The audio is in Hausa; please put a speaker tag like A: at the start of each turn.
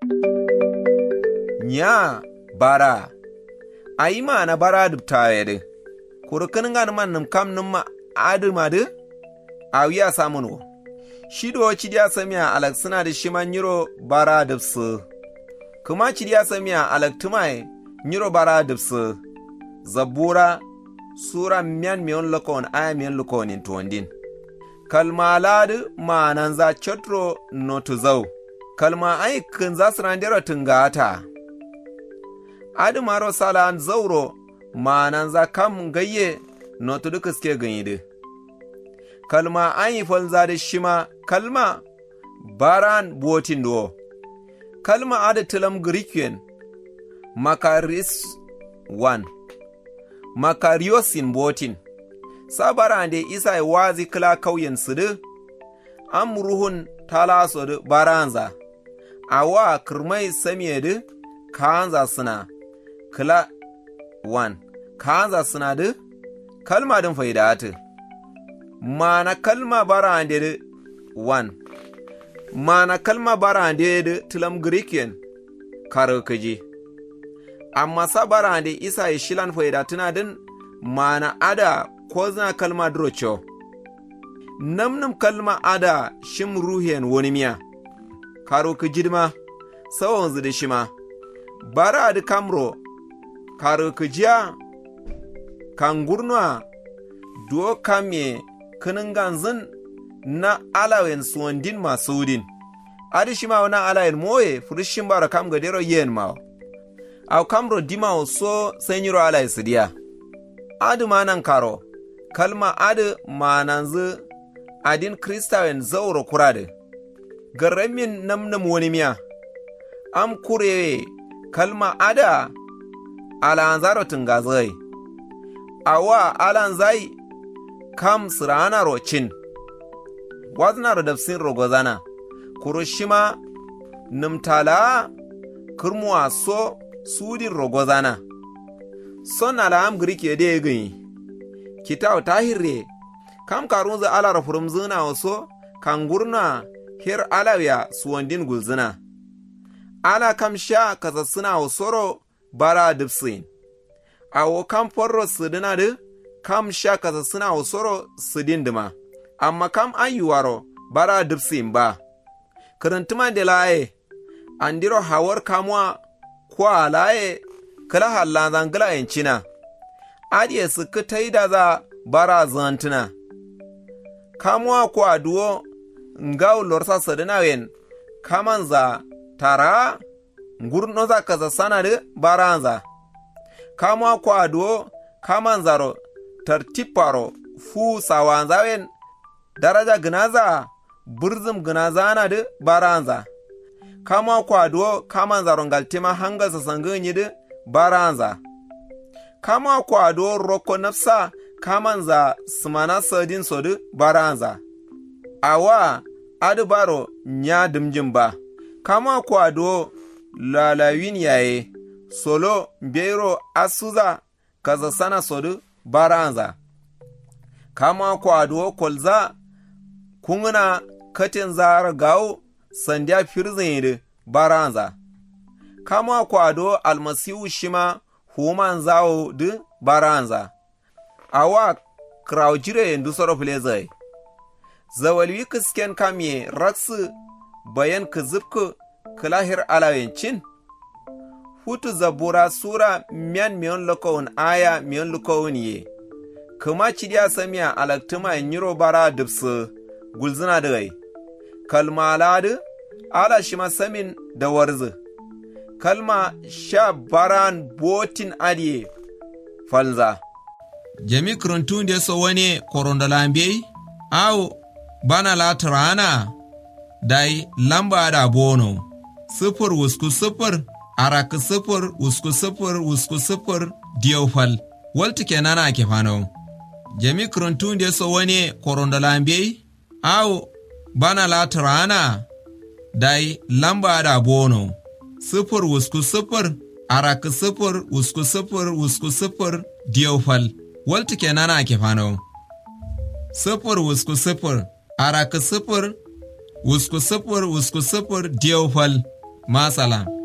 A: Nya bara ayi ma na bara dubta yede kurkin gan man num kam num adu madu awiya samuno shido cidiya samiya alaksuna da shiman nyiro bara dubsu kuma cidiya samiya alaktumai nyiro bara dubsu zabura sura miyan miyon lokon aya miyon lokonin tuwandin kalma ladu ma'anan za chatro notu zau kalma aikin za su randero tungata adu maro salan zauro ma'anan za kam gayye notu duka suke ganyide kalma ayi falza da shima kalma baran botin do kalma adu tilam Greekien makaris 1 makariosin botin sabara da isa wazi kila kauyen sudu amruhun talasodu baranza awa kirmai samiyedu kanza suna kila 1 kanza suna du kalma din faidatu mana kalma barande 1 mana kalma barande tilam Greekien karokaji amma sabara da isa ya shilan faidatuna din mana ada ko zina kalma drocho namnum kalma ada shim ruhiyan wani miya karo ka jidma sawon zu da shima bara da kamro karo ka jiya kan gurnwa do kame kinin ganzin na alawen suwandin masu din adi shima wana alawen moye furishin bara kam gadero yen ma au kamro dima so senyiro alay sidiya adu manan karo kalma adu mananzu adin kristawen zauro kurade garamin namnam wani miya am kurewe kalma ada alanzaro tungazai awa alanzai kam sirana rocin wazna dafsin rogozana kurushima numtala kurmuwa so sudin rogozana son alam grike de gani kitaw tahirre kam karunza ala rafurum zuna waso kangurna hir alawiya suwandin gulzina ala kam sha kazassuna wasoro bara dipsin awo kam forro sudina de kam sha kazassuna wasoro sudin dima amma kam ayyuwaro bara dipsin ba karantuma de laye andiro hawar kamwa kwa laye kala hallan zangala yancina adiye suka taida za bara zantuna kamwa kwa duwo ngau lorsa sadina wen kamanza tara ngurno za kaza sana de baranza kamwa kwa duwo kamanzaro tartiparo fu sawanza wen daraja gnaza burzum gnazana de baranza kama kwado kama zarongal tema hanga sasanganyi de baranza kama kwado roko nafsa kama za smana sadin sodu baranza awa adubaro nya dimjin ba kama kwado lalawin yaye solo bero asuza kaza sana sodu baranza kama kwado kolza kunguna katin zara gawo sandiya firzin da baranza kama kwado almasihu shima human zawo da baranza awa kraujire ndu soro plezai zawalwi kisken kamye raksu bayan kizibku kalahir alawencin hutu zabura sura miyan lokowun aya miyan lokowun ye kuma cidiya samiya alaktuma nyiro bara dubsu gulzina dai kalma ladu ala shima samin da warzu kalma sha baran botin adiye falza jami kruntun de so wani korondalambe au bana latrana dai lamba da bono sifur wusku sifur arak sifur wusku sifur wusku sifur diofal walti kenan ake fano jami kruntun de so wani korondalambe au bana latrana dai lamba da bono sifur wusku sifur arak sifur wusku sifur wusku sifur diofal walti kenan ake fano sifur wusku sifur arak sifur wusku sifur wusku sifur diofal Masalam.